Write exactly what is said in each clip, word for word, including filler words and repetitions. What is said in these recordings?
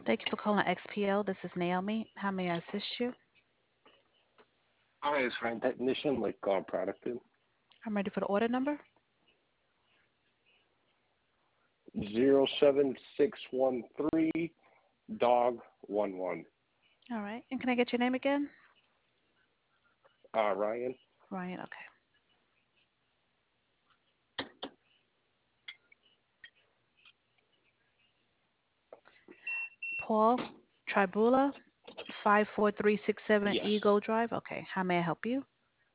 Thank you for calling X P L. This is Naomi. How may I assist you? Hi, it's Ryan Technician, like uh, product in I'm ready for the order number. zero seven six one three dog one one. All right. And can I get your name again? Uh, Ryan. Ryan. Okay. Paul Tribula, five four three six seven Yes. Eagle Drive. Okay. How may I help you?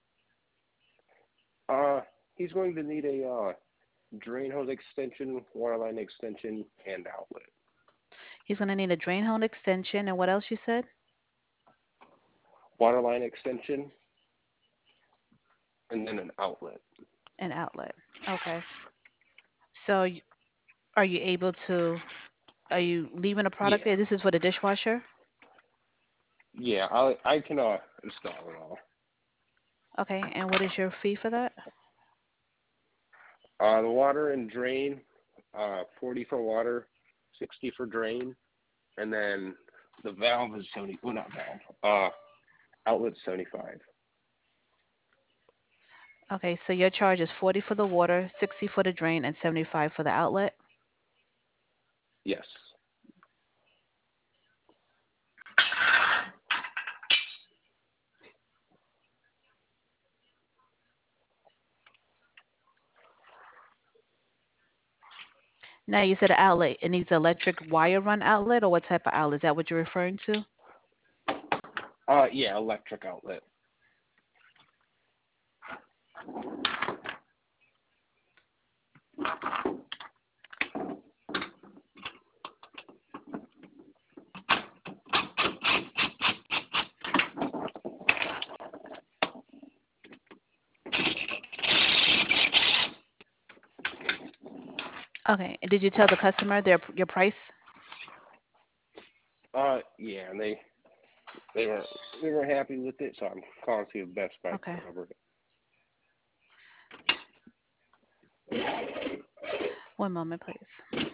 Uh, he's going to need a uh, drain hose extension, water line extension, and outlet. He's going to need a drain hole extension. And what else you said? Water line extension, and then an outlet. An outlet. Okay. So y- are you able to, are you leaving a product Yeah. there? This is for the dishwasher? Yeah, I I can uh install it all. Okay. And what is your fee for that? Uh, the water and drain, uh, forty for water, sixty for drain, and then the valve is seventy. Well, not valve. Uh, outlet seventy-five. Okay. So your charge is forty for the water, sixty for the drain, and seventy-five for the outlet. Yes. Now you said an outlet. It needs electric wire run outlet, or what type of outlet? Is that what you're referring to? Uh, yeah, electric outlet. Okay. And did you tell the customer their your price? Uh, yeah, and they they were they were happy with it, so I'm calling to see if Best Buy Okay. covered it. One moment, please.